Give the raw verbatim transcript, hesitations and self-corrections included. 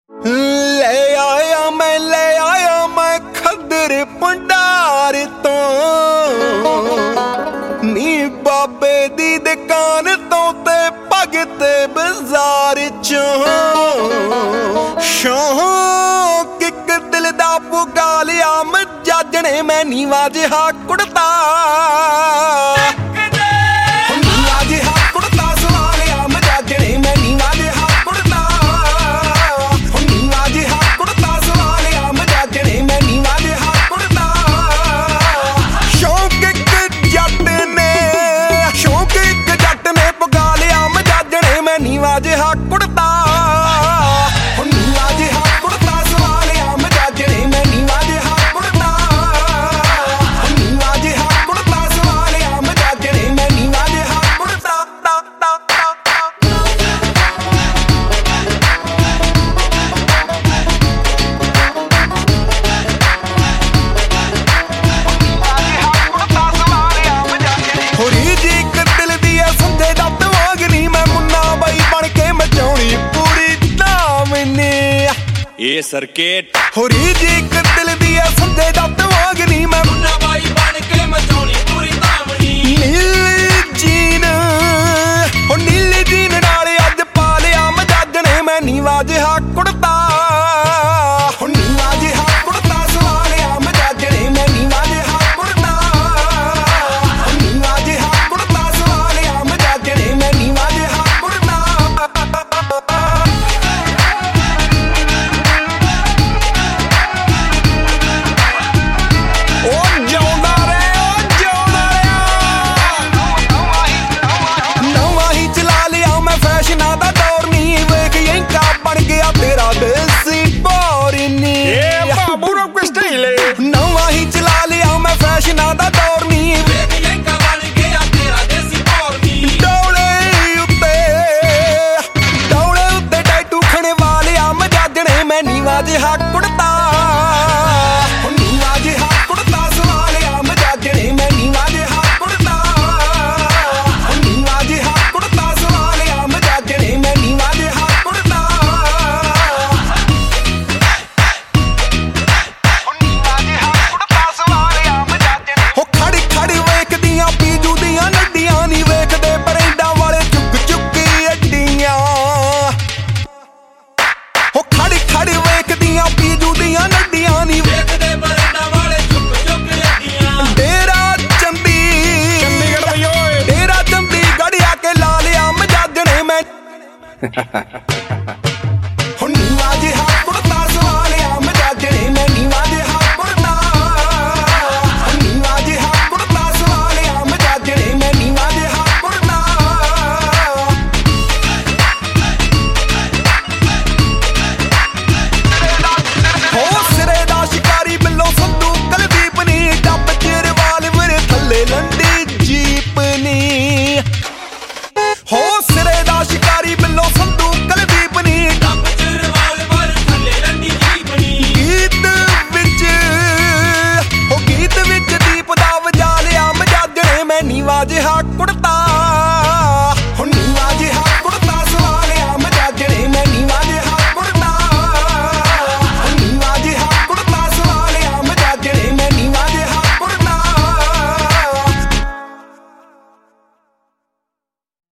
ले आया मैं ले आया मैं खदर भंडार तो नी बाबे दी दुकान तो ते भगते बाजार चों शौक इक दिल दा पुगा लिया मजाजने मैं नीवा जिहा कुड़ता जिहा कुड़ता नीवा जिहा कुड़ता सवालिया मजाजने मैं नीवा जिहा कुड़ता नीवा जिहा कुड़ता सवालिया मजाजने मैं नीवा जिहा कुड़ता ता ता होरी जी एक दिल दी है संधे दत्त वागनी मैं मुन्ना बाई बन के मचाउणी पूरी दामनी ये सर्किट होरी जी एक दिल दी है संधे दत्त वागनी मैं मुन्ना बाई बन के मचाउणी पूरी दामनी नीली जीन हो नीली जीन नाल अज पा लिया मजाजने मैं नीवा जिहा कुड़ता हो नीवा जिहा कुड़ता सवालिया मजाजने मैं नीवा जिहा कुड़ता हो नीवा जिहा कुड़ता सवालिया मजाजने मैं नीवा जिहा कुड़ता ओ जिउंदा रहे ओ जिउंदा रहा नवां ही चला लिया मैं फैशना दा दौर नी वेख यंका बन गया तेरा देसी बोरिनी बाबू रो स्टाइल नवां ही चला लिया मैं फैशना दा दौर नी वेख यंका बन गया तेरा देसी बोरिनी डोले उत्ते डोले उत्ते टैटू खणे वालिया मजाजने मैं नीवा जिहा कुड़ता हो नीवा जिहा कुड़ता सवालिया मजाजने मैं नीवा जिहा कुड़ता हो नीवा जिहा कुड़ता सवालिया मजाजने मैं नीवा जिहा कुड़ता हो नीवा जिहा कुड़ता सवालिया मजाजने हो खड़ी खड़ी वेखदियां पीजू दियां नड्डियां नी वेखदे बरेंडा वाले चुक चुकी अड्डियां हो खड़ी खड़ी वेखदियां पीजू दियां नड्डियां नी वेखदे बरेंडा वाले चुक चुक अड्डियां डेरा चंदी चंडीगढ़ भई ओए डेरा चंडीगढ़ आके ला लिया मजाजने मैं